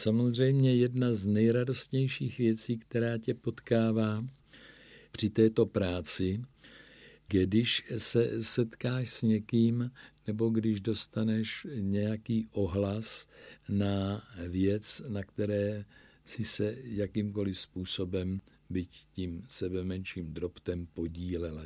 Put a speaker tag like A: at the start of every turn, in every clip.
A: samozřejmě jedna z nejradostnějších věcí, která tě potkává při této práci, když se setkáš s někým, nebo když dostaneš nějaký ohlas na věc, na které si se jakýmkoliv způsobem, byť tím sebemenším drobtem, podílela.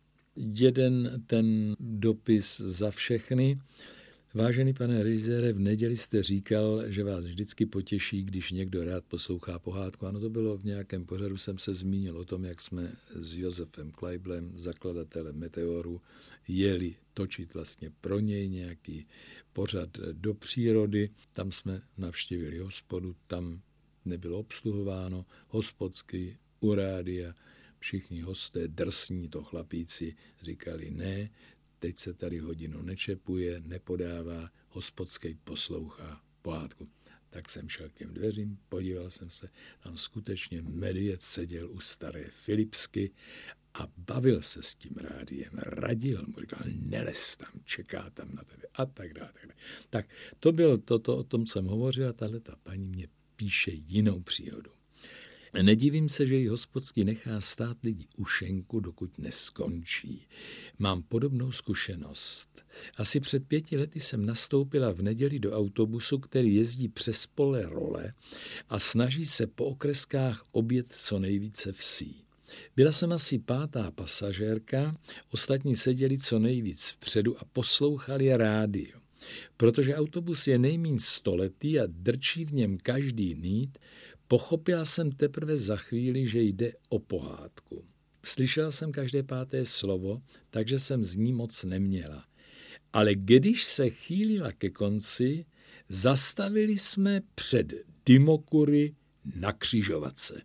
A: Jeden ten dopis za všechny. Vážený pane režisére, v neděli jste říkal, že vás vždycky potěší, když někdo rád poslouchá pohádku. Ano, to bylo v nějakém pořadu, jsem se zmínil o tom, jak jsme s Josefem Kleiblem, zakladatelem Meteoru, jeli točit vlastně pro něj nějaký pořad do přírody. Tam jsme navštívili hospodu, tam nebylo obsluhováno, hospodsky u rádia, všichni hosté drsní, to chlapíci říkali ne, teď se tady hodinu nečepuje, nepodává, hospodský poslouchá pohádku. Tak jsem šel k těm dveřím, podíval jsem se, tam skutečně medvěd seděl u staré Filipsky a bavil se s tím rádiem, radil mu, říkal, nelez tam, čeká tam na tebe a tak dále. Tak to bylo to, o tom jsem hovořil a tahleta paní mě píše jinou příhodu. Nedivím se, že jí hospodský nechá stát lidi u šenku, dokud neskončí. Mám podobnou zkušenost. Asi před 5 lety jsem nastoupila v neděli do autobusu, který jezdí přes pole Role a snaží se po okreskách objet co nejvíce vsí. Byla jsem asi 5. pasažérka, ostatní seděli co nejvíc vpředu a poslouchali rádio. Protože autobus je nejméně 100letý a drčí v něm každý nít, pochopila jsem teprve za chvíli, že jde o pohádku. Slyšela jsem každé 5. slovo, takže jsem z ní moc neměla. Ale když se chýlila ke konci, zastavili jsme před Dymokury na křižovatce.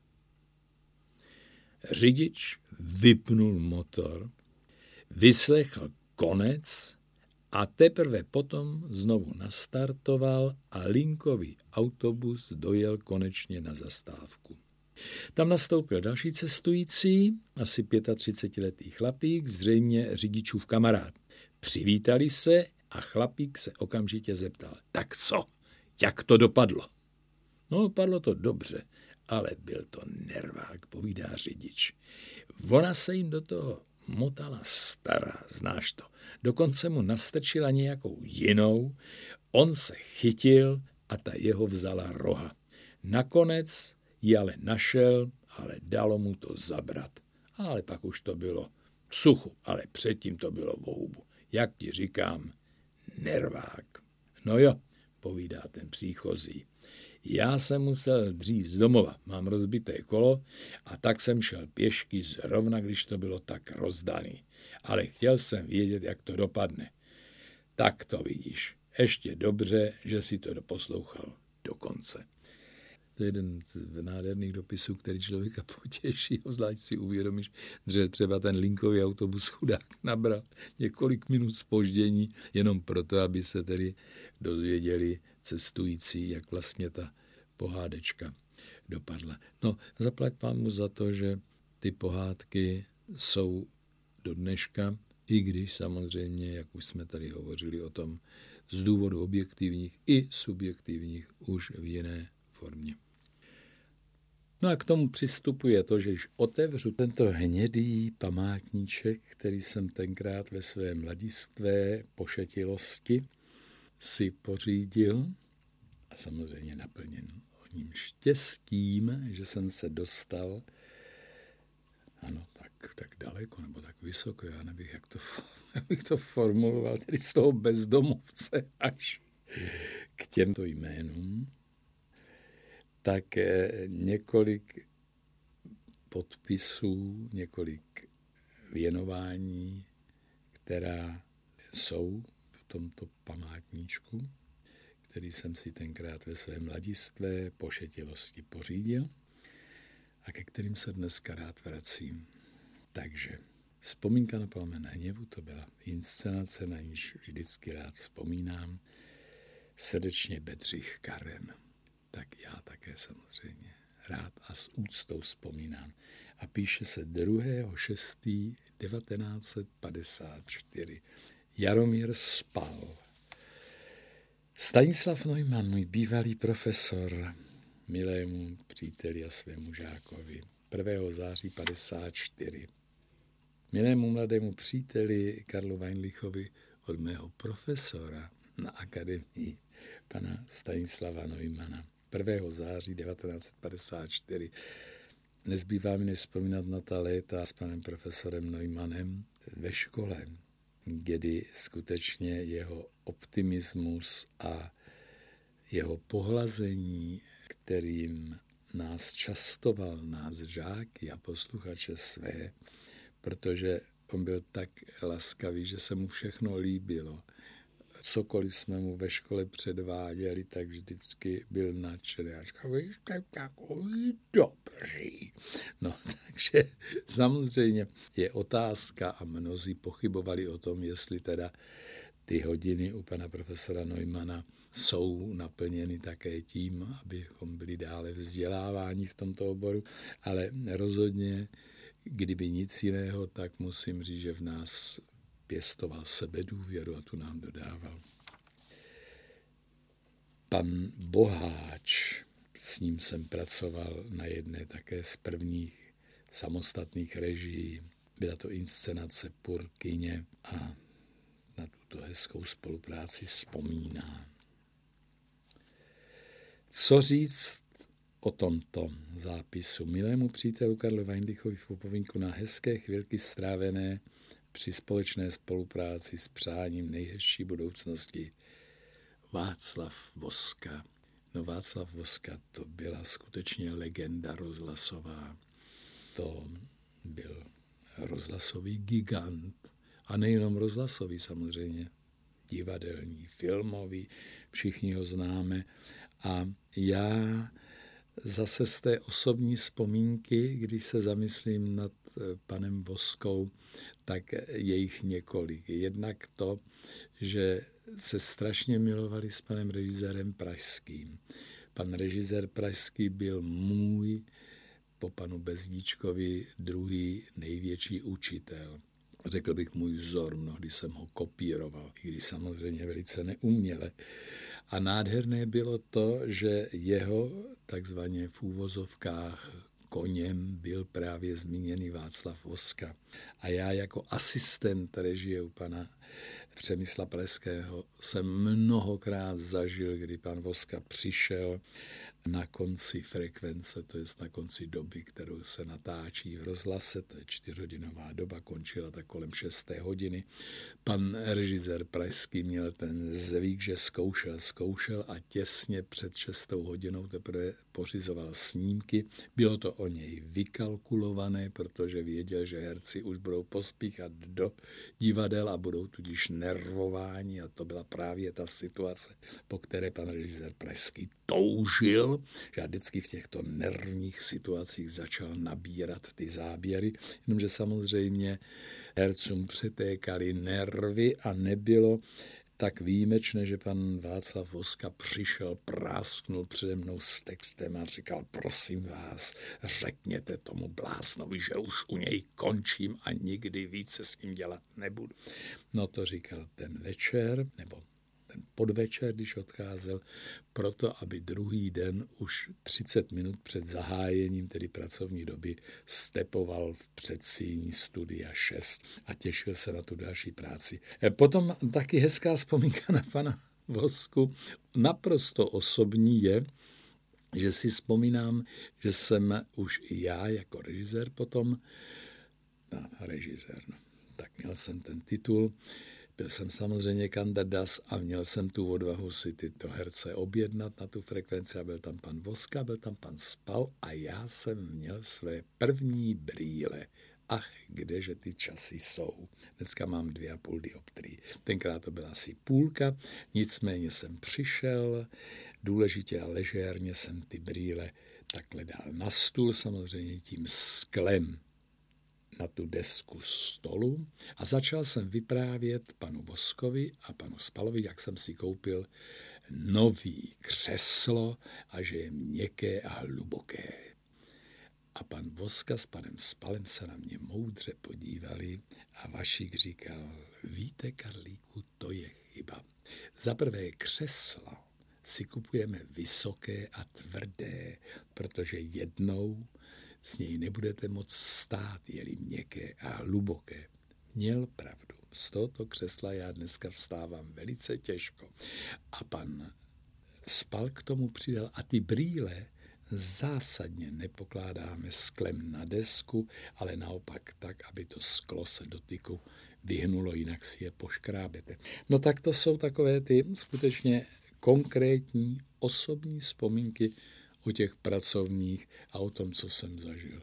A: Řidič vypnul motor, vyslechl konec a teprve potom znovu nastartoval a linkový autobus dojel konečně na zastávku. Tam nastoupil další cestující, asi 35letý chlapík, zřejmě řidičův kamarád. Přivítali se a chlapík se okamžitě zeptal, tak co, jak to dopadlo? No, dopadlo to dobře, ale byl to nervák, povídá řidič. Ona se jim do toho motala stará, znáš to. Dokonce mu nastrčila nějakou jinou, on se chytil a ta jeho vzala roha. Nakonec ji ale našel, ale dalo mu to zabrat. Ale pak už to bylo v suchu, ale předtím to bylo v houbu. Jak ti říkám, nervák. No jo, povídá ten příchozí. Já jsem musel dřív z domova, mám rozbité kolo a tak jsem šel pěšky zrovna, když to bylo tak rozdaný. Ale chtěl jsem vědět, jak to dopadne. Tak to vidíš. Ještě dobře, že si to doposlouchal do konce. To je jeden z nádherných dopisů, který člověka potěší, zvlášť si uvědomíš, že třeba ten linkový autobus chudák nabral několik minut zpoždění, jenom proto, aby se tedy dozvěděli cestující, jak vlastně ta pohádečka dopadla. No, zaplať pánu za to, že ty pohádky jsou do dneška, i když samozřejmě, jak už jsme tady hovořili o tom, z důvodu objektivních i subjektivních už v jiné formě. No a k tomu přistupuje to, že když otevřu tento hnědý památníček, který jsem tenkrát ve své mladistvé pošetilosti si pořídil a samozřejmě naplněn o ním štěstím, že jsem se dostal ano, tak daleko nebo tak vysoko, já nevím, jak bych to formuloval, tedy z toho bezdomovce až k těmto jménům, tak několik podpisů, několik věnování, která jsou v tomto památníčku, který jsem si tenkrát ve své mladistvé pošetilosti pořídil a ke kterým se dneska rád vracím. Takže Vzpomínka na plamen hněvu, to byla inscenace, na níž vždycky rád vzpomínám. Srdečně Bedřich Karen. Tak já také samozřejmě rád a s úctou vzpomínám. A píše se 2.6.1954. Jaromír spal. Stanislav Neumann, můj bývalý profesor, milému příteli a svému žákovi, 1. září 54. Milému mladému příteli Karlu Weinlichovi od mého profesora na akademii, pana Stanislava Neumana, 1. září 1954. Nezbývá mi než vzpomínat na ta léta s panem profesorem Neumannem ve škole, kdy skutečně jeho optimismus a jeho pohlazení, kterým nás častoval, nás žáky a posluchače své, protože on byl tak laskavý, že se mu všechno líbilo. Cokoliv jsme mu ve škole předváděli, tak vždycky byl nadšený. A říkal, vy jste takový dobří. No, takže samozřejmě je otázka a mnozí pochybovali o tom, jestli teda ty hodiny u pana profesora Neumana jsou naplněny také tím, abychom byli dále vzděláváni v tomto oboru, ale rozhodně, kdyby nic jiného, tak musím říct, že v nás pěstoval sebedůvěru a tu nám dodával. Pan Boháč, s ním jsem pracoval na jedné také z prvních samostatných režií. Byla to inscenace Purkyně a na tuto hezkou spolupráci vzpomínám. Co říct o tomto zápisu? Milému přítelu Karlu Weinlichovi v upomínku na hezké chvilky strávené při společné spolupráci s přáním nejhezčí budoucnosti. Václav Voska. No Václav Voska, to byla skutečně legenda rozhlasová. To byl rozhlasový gigant. A nejenom rozhlasový samozřejmě, divadelní, filmový, všichni ho známe. A já zase z té osobní vzpomínky, když se zamyslím nad panem Voskou, tak je jich několik. Jednak to, že se strašně milovali s panem režisérem Pražským. Pan režisér Pražský byl můj, po panu Bezdíčkovi, druhý největší učitel. Řekl bych můj vzor, mnohdy jsem ho kopíroval, i když samozřejmě velice neuměle. A nádherné bylo to, že jeho takzvaně v úvozovkách koněm byl právě zmíněný Václav Voska. A já jako asistent režie u pana Přemysla Pražského jsem mnohokrát zažil, kdy pan Voska přišel na konci frekvence, to je na konci doby, kterou se natáčí v rozhlase, to je 4hodinová doba, končila tak kolem 6. hodiny. Pan režisér Pražský měl ten zvyk, že zkoušel a těsně před 6. hodinou teprve pořizoval snímky. Bylo to o něj vykalkulované, protože věděl, že herci už budou pospíchat do divadel a budou tudíž nervováni a to byla právě ta situace, po které pan režisér Pražský toužil, že vždycky v těchto nervních situacích začal nabírat ty záběry, jenomže samozřejmě hercům přetékaly nervy a nebylo tak výjimečné, že pan Václav Voska přišel, prásknul přede mnou s textem a říkal, prosím vás, řekněte tomu bláznovi, že už u něj končím a nikdy více s ním dělat nebudu. No to říkal ten večer, nebo ten podvečer, když odcházel, proto, aby druhý den už 30 minut před zahájením, tedy pracovní doby, stepoval v předsíni Studia 6 a těšil se na tu další práci. Potom taky hezká vzpomínka na pana Vosku. Naprosto osobní je, že si vzpomínám, že jsem už i já jako režisér potom, tak měl jsem ten titul, byl jsem samozřejmě kandidat a měl jsem tu odvahu si tyto herce objednat na tu frekvenci a byl tam pan Voska, byl tam pan Spal a já jsem měl své první brýle. Ach, kdeže ty časy jsou. Dneska mám 2,5 dioptrii. Tenkrát to byla asi půlka, nicméně jsem přišel, důležitě a ležérně jsem ty brýle takhle dal na stůl, samozřejmě tím sklem na tu desku stolu a začal jsem vyprávět panu Voskovi a panu Spalovi, jak jsem si koupil nový křeslo a že je měkké a hluboké. A pan Voska s panem Spalem se na mě moudře podívali a Vašík říkal, víte, Karlíku, to je chyba. Za prvé křesla si kupujeme vysoké a tvrdé, protože jednou z něj nebudete moc vstát, je-li měkké a hluboké. Měl pravdu. Z tohoto křesla já dneska vstávám velice těžko. A pan Spal k tomu přidal, a ty brýle zásadně nepokládáme sklem na desku, ale naopak tak, aby to sklo se dotyku vyhnulo, jinak si je poškrábete. No tak to jsou takové ty skutečně konkrétní osobní vzpomínky o těch pracovních a o tom, co jsem zažil.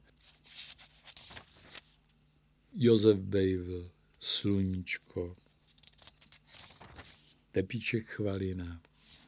A: Josef Bejvl, Sluníčko, Tepíček Chvalina.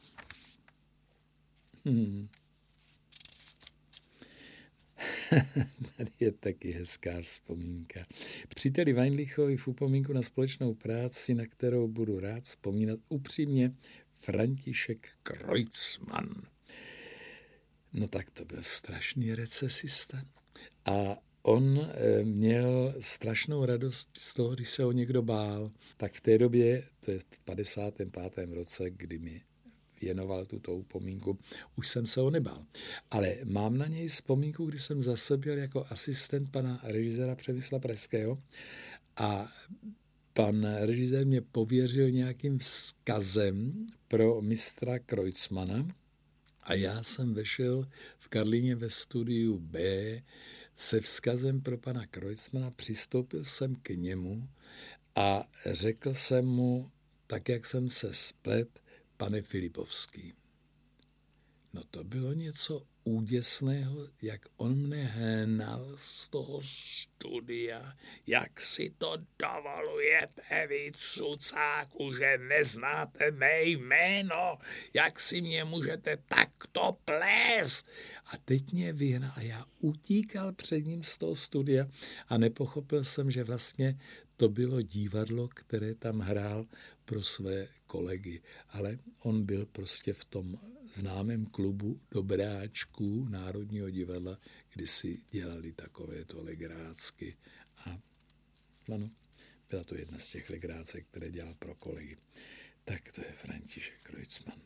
A: Tady je taky hezká vzpomínka. Příteli Weinlichovi v upomínku na společnou práci, na kterou budu rád vzpomínat upřímně, František Kreutzmann. No tak to byl strašný recesista. A on měl strašnou radost z toho, když se ho někdo bál. Tak v té době, to je v 55. roce, kdy mi věnoval tuto upomínku, už jsem se ho nebál. Ale mám na něj vzpomínku, kdy jsem zase byl jako asistent pana režiséra Přemysla Pražského a pan režisér mě pověřil nějakým vzkazem pro mistra Kreutzmana a já jsem vešel v Karlíně ve studiu B se vzkazem pro pana Kreutzmana, přistoupil jsem k němu a řekl jsem mu, tak jak jsem se splet, pane Filipovský. No to bylo něco úděsného, jak on mne hnal z toho studia, jak si to dovolujete, vy cucáku, že neznáte mé jméno, jak si mě můžete takto plést. A teď mě vyhnal a já utíkal před ním z toho studia a nepochopil jsem, že vlastně to bylo divadlo, které tam hrál pro své kolegy. Ale on byl prostě v tom známém klubu dobráčků Národního divadla, kdy si dělali takovéto legrácky. A ano, byla to jedna z těch legrácek, které dělal pro kolegy. Tak to je František Kreutzmann.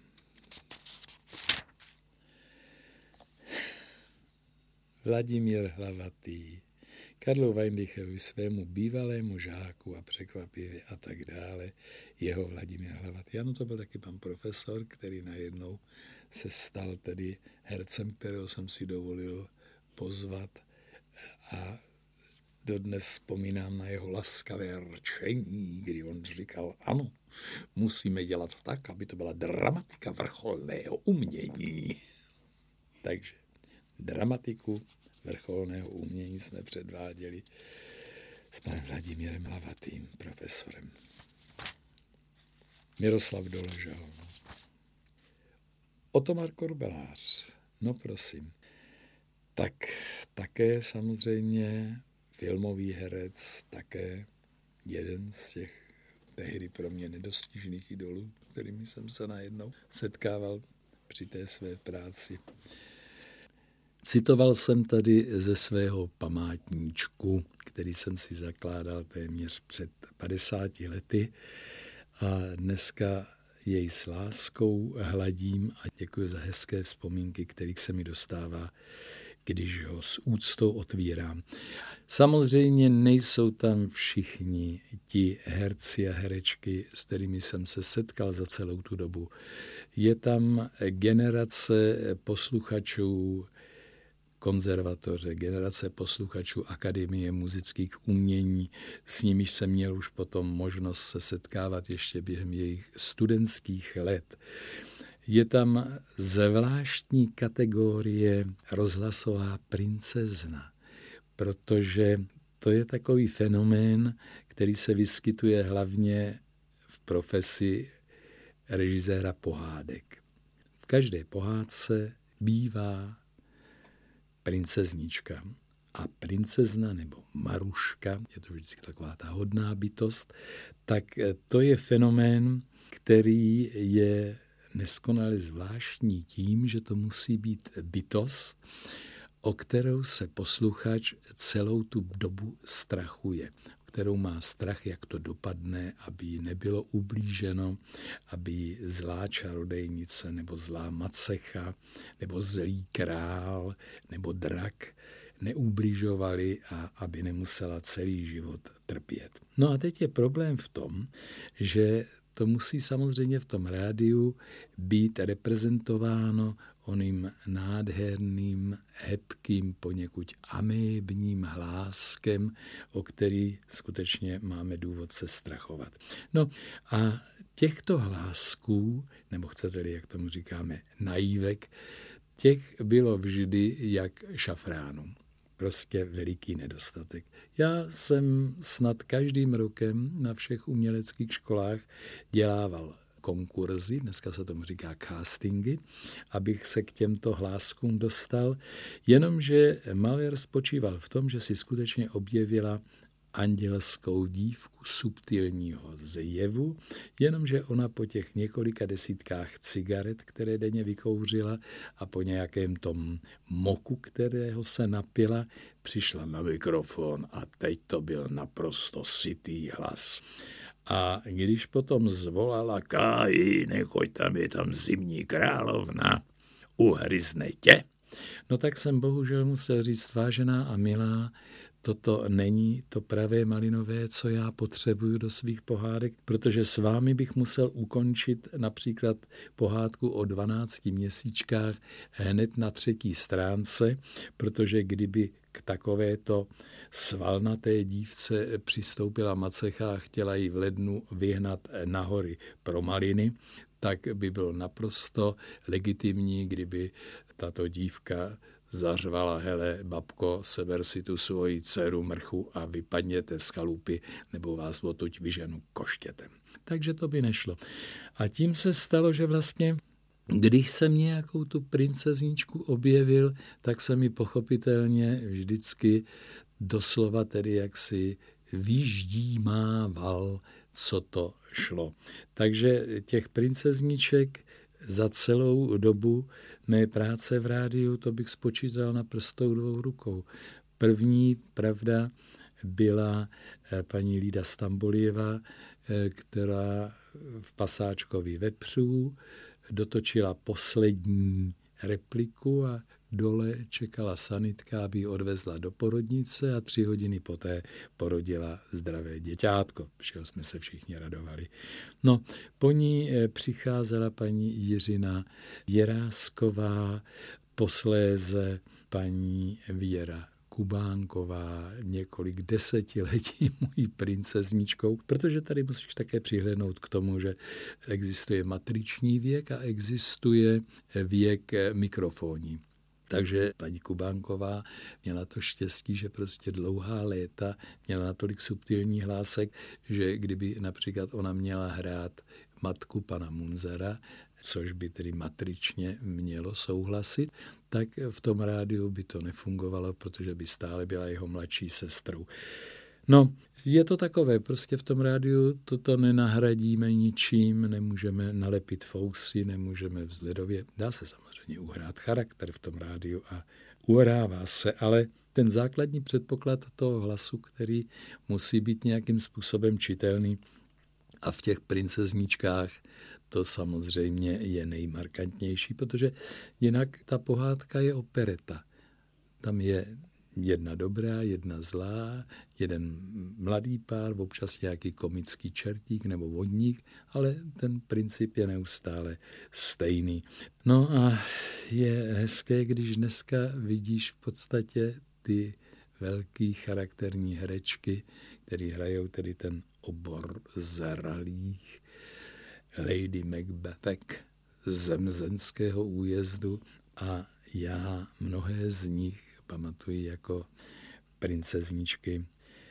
A: Vladimír Hlavatý, Karlu Weinlichovi, svému bývalému žáku a překvapivě a tak dále, jeho Vladimír Hlavatý. Ano, to byl taky pan profesor, který najednou se stal tedy hercem, kterého jsem si dovolil pozvat a dodnes vzpomínám na jeho laskavé rčení, kdy on říkal, ano, musíme dělat tak, aby to byla dramatika vrcholného umění. Takže dramatiku vrcholného umění jsme předváděli s panem Vladimírem Hlavatým, profesorem. Miroslav Doložal. Otomar Korbelář, no prosím. Tak také samozřejmě filmový herec, také jeden z těch tehdy pro mě nedostižných idolů, kterými jsem se najednou setkával při té své práci. Citoval jsem tady ze svého památníčku, který jsem si zakládal téměř před 50 lety a dneska jej s láskou hladím a děkuji za hezké vzpomínky, kterých se mi dostává, když ho s úctou otvírám. Samozřejmě nejsou tam všichni ti herci a herečky, s kterými jsem se setkal za celou tu dobu. Je tam generace posluchačů konzervatoře, generace posluchačů Akademie muzických umění, s nimiž jsem měl už potom možnost se setkávat ještě během jejich studentských let. Je tam zvláštní kategorie rozhlasová princezna, protože to je takový fenomén, který se vyskytuje hlavně v profesi režiséra pohádek. V každé pohádce bývá princeznička a princezna nebo Maruška, je to vždycky taková ta hodná bytost, tak to je fenomén, který je neskonale zvláštní tím, že to musí být bytost o kterou se posluchač celou tu dobu strachuje, kterou má strach, jak to dopadne, aby jí nebylo ublíženo, aby jí zlá čarodejnice nebo zlá macecha nebo zlý král nebo drak neubližovali a aby nemusela celý život trpět. No a teď je problém v tom, že to musí samozřejmě v tom rádiu být reprezentováno oným nádherným, hebkým, poněkud amébním hláskem, o který skutečně máme důvod se strachovat. No a těchto hlásků, nebo chcete-li, jak tomu říkáme, naívek, těch bylo vždy jak šafránu. Prostě veliký nedostatek. Já jsem snad každým rokem na všech uměleckých školách dělával konkurzy, dneska se tomu říká castingy, abych se k těmto hláskům dostal, jenomže malér spočíval v tom, že si skutečně objevila andělskou dívku subtilního zjevu, jenomže ona po těch několika desítkách cigaret, které denně vykouřila a po nějakém tom moku, kterého se napila, přišla na mikrofon a teď to byl naprosto sytý hlas. A když potom zvolala Káji, nechoď tam, je tam zimní královna, uhryzne tě, no tak jsem bohužel musel říct, vážená a milá, toto není to pravé malinové, co já potřebuju do svých pohádek, protože s vámi bych musel ukončit například pohádku o 12 měsíčkách hned na 3. stránce, protože kdyby k takovéto svalnaté dívce přistoupila macecha a chtěla ji v lednu vyhnat na hory pro maliny, tak by bylo naprosto legitimní, kdyby tato dívka zařvala, hele, babko, seber si tu svoji dceru Mrchu a vypadněte z chalupy, nebo vás odtud vyženu koštětem. Takže to by nešlo. A tím se stalo, že vlastně, když jsem nějakou tu princezničku objevil, tak se mi pochopitelně vždycky doslova tedy jaksi vyždímával, co to šlo. Takže těch princezniček za celou dobu mé práce v rádiu, to bych spočítal na prstou 2 rukou. První, pravda, byla paní Lída Stambolijeva, která v Pasáčkovi vepřů dotočila poslední repliku a dole čekala sanitka, aby ji odvezla do porodnice a 3 hodiny poté porodila zdravé děťátko, všeho jsme se všichni radovali. No, po ní přicházela paní Jiřina Jirásková, posléze paní Věra Kubánková, několik desetiletí mojí princezničkou, protože tady musíš také přihlédnout k tomu, že existuje matriční věk a existuje věk mikrofonní. Takže paní Kubánková měla to štěstí, že prostě dlouhá léta měla natolik subtilní hlásek, že kdyby například ona měla hrát matku pana Munzara, což by tedy matričně mělo souhlasit, tak v tom rádiu by to nefungovalo, protože by stále byla jeho mladší sestrou. No, je to takové, prostě v tom rádiu toto nenahradíme ničím, nemůžeme nalepit fousy, nemůžeme vzhledově, dá se samozřejmě uhrát charakter v tom rádiu a uhrává se, ale ten základní předpoklad toho hlasu, který musí být nějakým způsobem čitelný a v těch princezničkách to samozřejmě je nejmarkantnější, protože jinak ta pohádka je opereta. Tam je jedna dobrá, jedna zlá, jeden mladý pár, občas nějaký komický čertík nebo vodník, ale ten princip je neustále stejný. No a je hezké, když dneska vidíš v podstatě ty velký charakterní herečky, které hrajou tedy ten obor zralých, Lady Macbethek z Mzenského újezdu a já mnohé z nich pamatuji jako princezničky,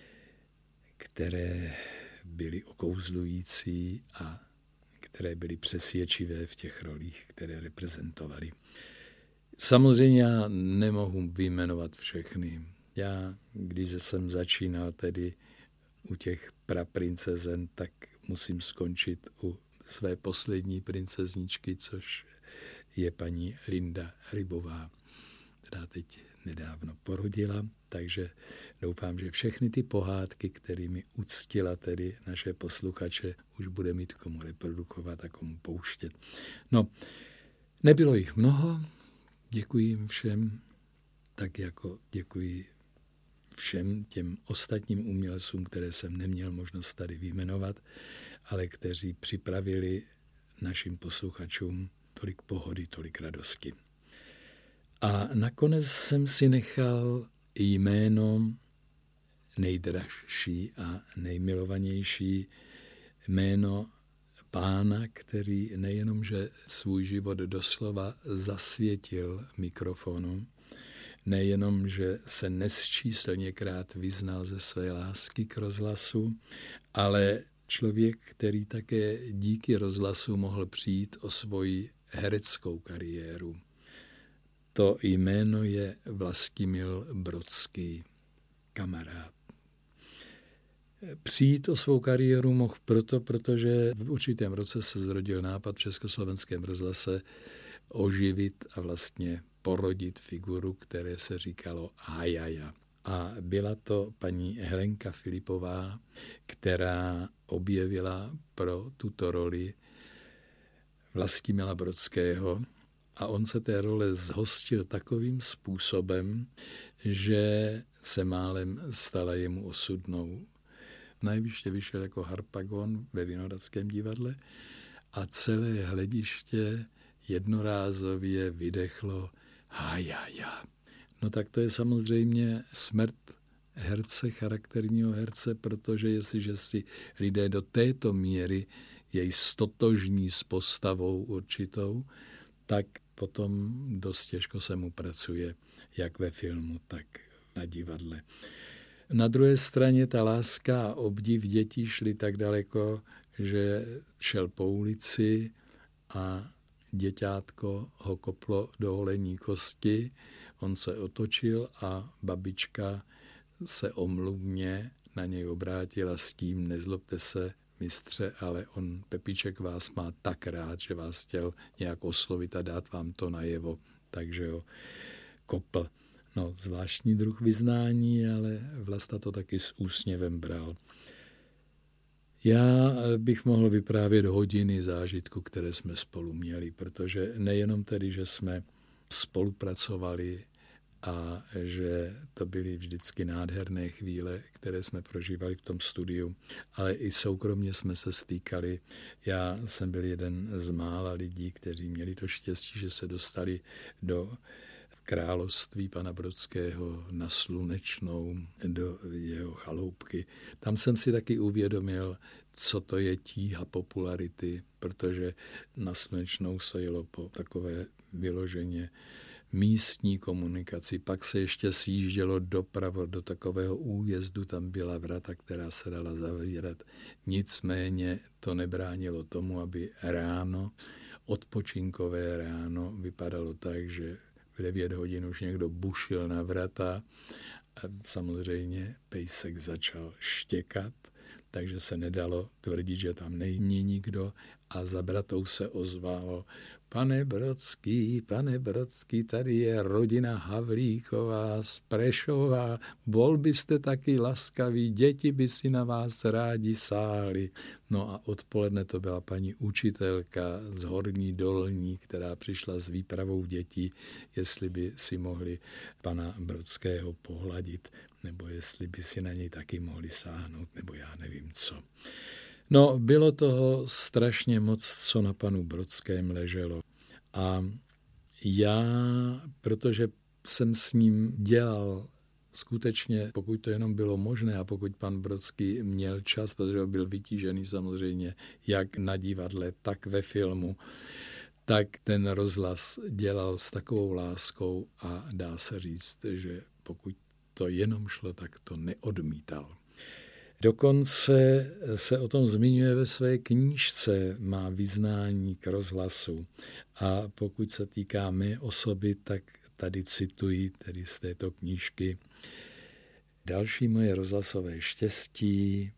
A: které byly okouzlující a které byly přesvědčivé v těch rolích, které reprezentovaly. Samozřejmě já nemohu vyjmenovat všechny. Já, když jsem začínal tedy u těch praprincezen, tak musím skončit u své poslední princezničky, což je paní Linda Rybová. která teď nedávno porodila, takže doufám, že všechny ty pohádky, kterými uctila tedy naše posluchače, už bude mít komu reprodukovat a komu pouštět. No, nebylo jich mnoho, děkuji jim všem, tak jako děkuji všem těm ostatním umělcům, které jsem neměl možnost tady vyjmenovat, ale kteří připravili našim posluchačům tolik pohody, tolik radosti. A nakonec jsem si nechal jméno nejdražší a nejmilovanější, jméno pána, který nejenom, že svůj život doslova zasvětil mikrofonu, nejenom, že se nesčíslněkrát vyznal ze své lásky k rozhlasu, ale člověk, který také díky rozhlasu mohl přijít o svoji hereckou kariéru. To jméno je Vlastimil Brodský, kamarád. Přijít o svou kariéru mohl protože v určitém roce se zrodil nápad v Československém rozhlase oživit a vlastně porodit figuru, které se říkalo Hajaja. A byla to paní Helenka Filipová, která objevila pro tuto roli Vlastimila Brodského a on se té role zhostil takovým způsobem, že se málem stala jemu osudnou. Najvýště vyšel jako Harpagon ve Vinohradském divadle a celé hlediště jednorázově vydechlo Hajaja. No tak to je samozřejmě smrt herce, charakterního herce, protože jestliže si lidé do této míry jej stotožní s postavou určitou, tak potom dost těžko se mu pracuje, jak ve filmu, tak na divadle. Na druhé straně ta láska a obdiv dětí šly tak daleko, že šel po ulici a děťátko ho koplo do holení kosti, on se otočil a babička se omluvně na něj obrátila s tím: nezlobte se, mistře, ale Pepíček vás má tak rád, že vás chtěl nějak oslovit a dát vám to najevo, takže ho kopl. No, zvláštní druh vyznání, ale Vlasta to taky s úsměvem bral. Já bych mohl vyprávět hodiny zážitku, které jsme spolu měli, protože nejenom tedy, že jsme spolupracovali a že to byly vždycky nádherné chvíle, které jsme prožívali v tom studiu, ale i soukromně jsme se stýkali. Já jsem byl jeden z mála lidí, kteří měli to štěstí, že se dostali do království pana Brodského na Slunečnou, do jeho chaloupky. Tam jsem si taky uvědomil, co to je tíha popularity, protože na Slunečnou se jelo po takové vyloženě místní komunikaci. Pak se ještě sjíždělo dopravo do takového újezdu, tam byla vrata, která se dala zavírat. Nicméně to nebránilo tomu, aby ráno, odpočinkové ráno, vypadalo tak, že v 9 hodin už někdo bušil na vrata a samozřejmě pejsek začal štěkat, takže se nedalo tvrdit, že tam není nikdo a za bratou se ozvalo: pane Brodský, tady je rodina Havlíková z Prešova, bol byste taky laskaví, děti by si na vás rádi sáli. No a odpoledne to byla paní učitelka z Horní Dolní, která přišla s výpravou dětí, jestli by si mohli pana Brodského pohladit, nebo jestli by si na něj taky mohli sáhnout, nebo já nevím co. No, bylo toho strašně moc, co na panu Brodském leželo. A já, protože jsem s ním dělal skutečně, pokud to jenom bylo možné a pokud pan Brodský měl čas, protože byl vytížený samozřejmě jak na divadle, tak ve filmu, tak ten rozhlas dělal s takovou láskou a dá se říct, že pokud to jenom šlo, tak to neodmítal. Dokonce se o tom zmiňuje ve své knížce, má vyznání k rozhlasu. A pokud se týká mé osoby, tak tady cituji tedy z této knížky: další moje rozhlasové štěstí,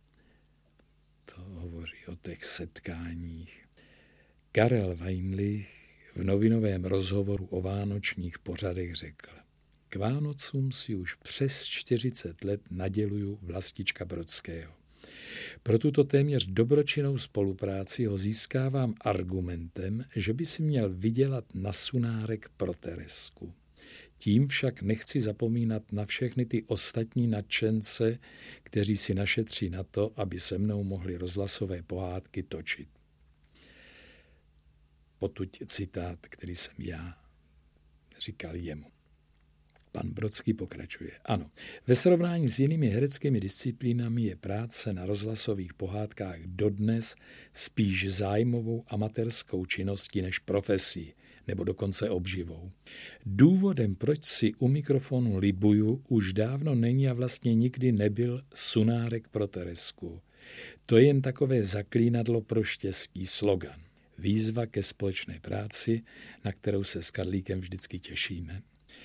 A: to hovoří o těch setkáních. Karel Weinlich v novinovém rozhovoru o vánočních pořadech řekl: K Vánocům si už přes 40 let naděluju Vlastička Brodského. Pro tuto téměř dobročinnou spolupráci ho získávám argumentem, že by si měl vydělat na sunárek pro Teresku. Tím však nechci zapomínat na všechny ty ostatní nadšence, kteří si našetří na to, aby se mnou mohli rozhlasové pohádky točit. Potud citát, který jsem já říkal jemu. Pan Brodský pokračuje. Ano, ve srovnání s jinými hereckými disciplínami je práce na rozhlasových pohádkách dodnes spíš zájmovou amatérskou činností než profesí, nebo dokonce obživou. Důvodem, proč si u mikrofonu libuju, už dávno není a vlastně nikdy nebyl sunárek pro Teresku. To je jen takové zaklínadlo pro štěstí, slogan. Výzva ke společné práci, na kterou se s Karlíkem vždycky těšíme.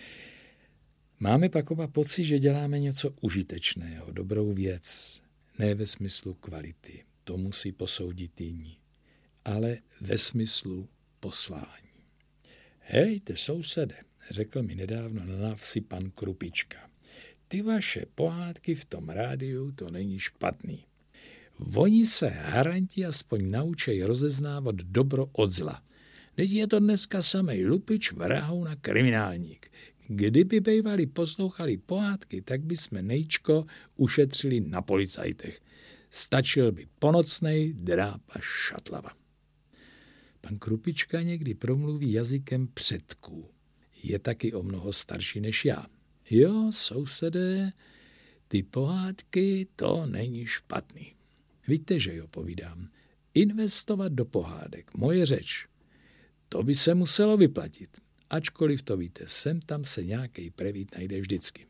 A: Máme pak oba pocit, že děláme něco užitečného, dobrou věc, ne ve smyslu kvality, to musí posoudit jiní, ale ve smyslu poslání. Helejte, sousede, řekl mi nedávno na návsi pan Krupička, ty vaše pohádky v tom rádiu, to není špatný. Oni se haranti aspoň naučej rozeznávat dobro od zla. Teď je to dneska samej lupič, vrahoun a kriminálník. Kdyby bývali poslouchali pohádky, tak by jsme nejčko ušetřili na policajtech. Stačil by ponocnej dráp a šatlava. Pan Krupička někdy promluví jazykem předků. Je taky o mnoho starší než já. Jo, sousedé, ty pohádky, to není špatný. Víte, že jo, povídám. Investovat do pohádek, moje řeč. To by se muselo vyplatit. Ačkoliv to víte, sem tam se nějaký prevít najde vždycky.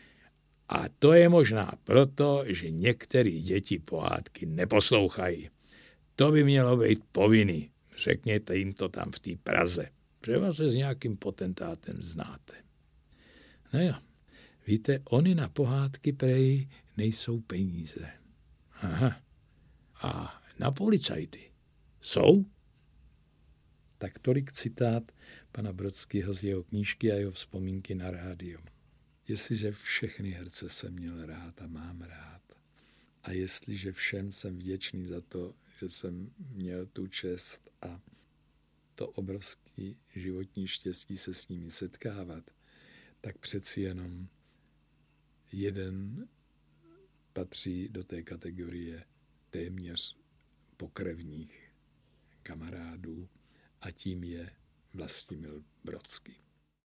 A: A to je možná proto, že některé děti pohádky neposlouchají. To by mělo být povinný. Řekněte jim to tam v té Praze. Třeba se s nějakým potentátem znáte. No jo, víte, oni na pohádky prej nejsou peníze. Aha. A na policajty jsou? Tak tolik citát pana Brodského z jeho knížky a jeho vzpomínky na rádio. Jestliže všechny herce jsem měl rád a mám rád a jestliže všem jsem vděčný za to, že jsem měl tu čest a to obrovský životní štěstí se s nimi setkávat, tak přeci jenom jeden patří do té kategorie téměř pokrevních kamarádů a tím je Vlastimil Brodský.